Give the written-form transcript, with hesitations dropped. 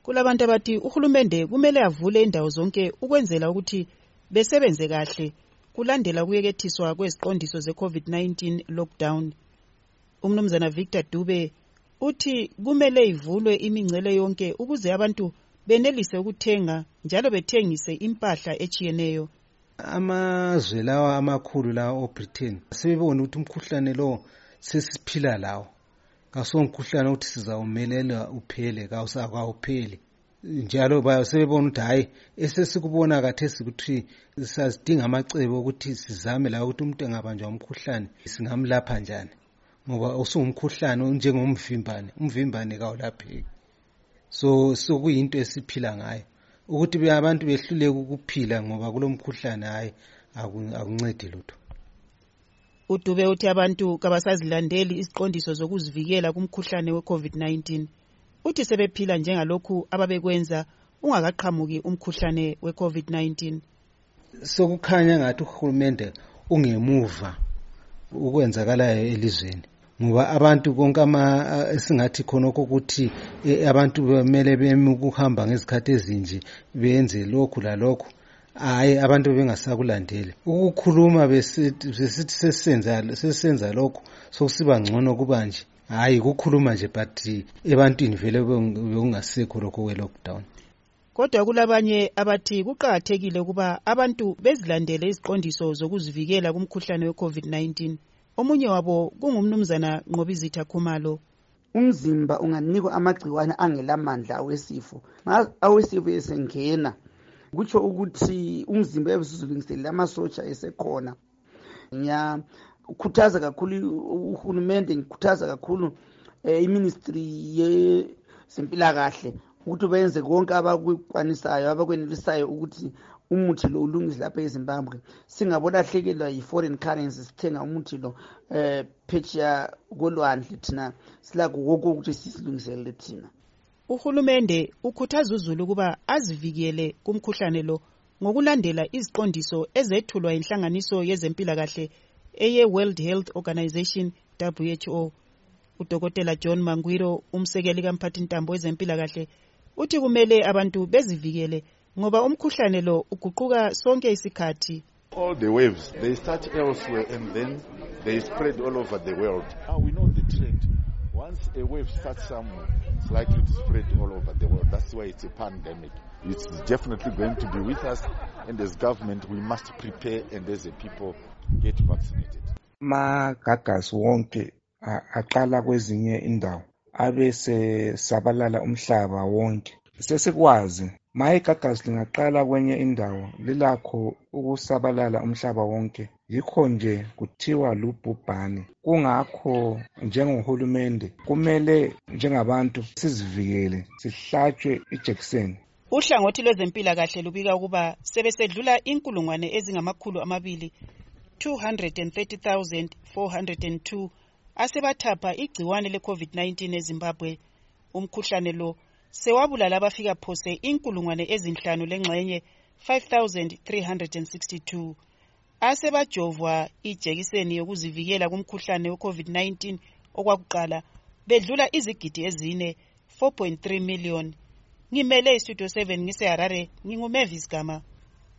Kulabantu abathi uhulumende kumele avule indawo zonke ukwenzela ukuthi besebenze kahle kulandela ukuyekethiswa kweziqondiso ze-COVID-19 lockdown. Umnumzana Victor Dube uthi kumele ivulwe imingcele yonke ukuze abantu benelise ukuthenga njalo bethengise impahla echiyeneyo. Amazwe lawa amakhulu lawa oBritain sebebona ukuthi umkhuhlane lo sesiphila lawo. Kasomkhuhlane ukuthi sizawumelela uphele kawupheli. Njalo bayasebebona ukuthi hayi esesikubona khathesi ukuthi sizidinga amacebo ukuthi sizame la ukuthi umuntu engabanjwa umkhuhlane singamlapha njani. Ngoba usungumkhuhlane njengomvimbane, umvimbane kawulapheki. So kuyinto esiphila ngayo. Ukuthi abantu behluleke ukuphila ngoba kulomkhuhlane hayi akuncedi lutho. uDube uthi abantu kabasazilandeli iziqondiso zokuzivikela kumkhuhlane we-COVID-19. Uthi sebephila njengalokhu ababekwenza ungakaqhamuki umkhuhlane we-COVID-19. Sokukhanya ngathi uhulumende ungemuva ukwenzakalayo elizweni. Ngoba abantu konke esingathi khonokho ukuthi abantu bemele beme ukuhamba ngezikhathi ezinje benze lokhu lalokhu. Hayi abantu bengasakulandeli. Ukukhuluma besithi sesenza lokho sokusiba ngcono kubanje. Hayi ukukhuluma nje but ebantwini vele bekungasekho lokho we-lockdown. Kodwa kulabanye abathi kuqakathekile ukuba abantu bezilandele iziqondiso zokuzivikela kumkhuhlane we-COVID-19. Omunye wabo kungumnumzana Nqobizitha Khumalo. Umzimba unganikwa amagciwane angelamandla awesifo. Awesifo esengena kutsho ukuthi umzimba ebusuzulungiselela amasotsha esekhona. Ngiyakhuthaza kakhulu uhulumende, ngikhuthaza kakhulu iministry yezempilakahle ukuthi benze konke abakwanisayo abakwenelisayo ukuthi umuthi lo ulungise lapha eZimbabwe. Singabolahlekelwa yi-foreign currency sithenga umuthi lo phetsheya kolwandle thina silakho konke ukuthi sisilungiselele thina. Uhulumende ukhuthaza uzulu ukuba azivikele kumkhuhlane lo ngokulandela iziqondiso ezethulwa inhlanganiso yezempilakahle eye-World Health Organization WHO. UDokotela John Mangwiro, umsekeli kamphathintambo wezempilakahle, uthi kumele abantu bezivikele ngoba umkhuhlane lo uguquka sonke isikhathi. All the waves, they start elsewhere and then they spread all over the world. We know the trend. Once a wave starts somewhere, it's likely to spread all over the world. That's why it's a pandemic. It's definitely going to be with us, and as government, we must prepare and as a people get vaccinated. Magagas wonke aqala kwezinye indawo abese sabalala umhlaba wonke. Sesikwazi igagasi lingaqala kwenye indawo lilakho ukusabalala umhlaba wonke. Yikho nje kuthiwa lubhubhane. Kungakho njengohulumende kumele njengabantu sizivikele, sihlatshwe ijekiseni. Uhlangothi lwezempilakahle lubika ukuba sebesedlula inkulungwane ezingamakhulu amabili 230,402 asebathapha igciwane le-COVID-19 eZimbabwe. Umkhuhlane lo sewabulala abafika phose inkulungwane ezinhlanu lengxenye 5,362. Asebajovwa ijekiseni yokuzivikela kumkhuhlane we-COVID-19 okwakuqala bedlula izigidi ezine 4.3 million. Ngimele iStudio 7 ngiseHarare, nginguMavis Gama.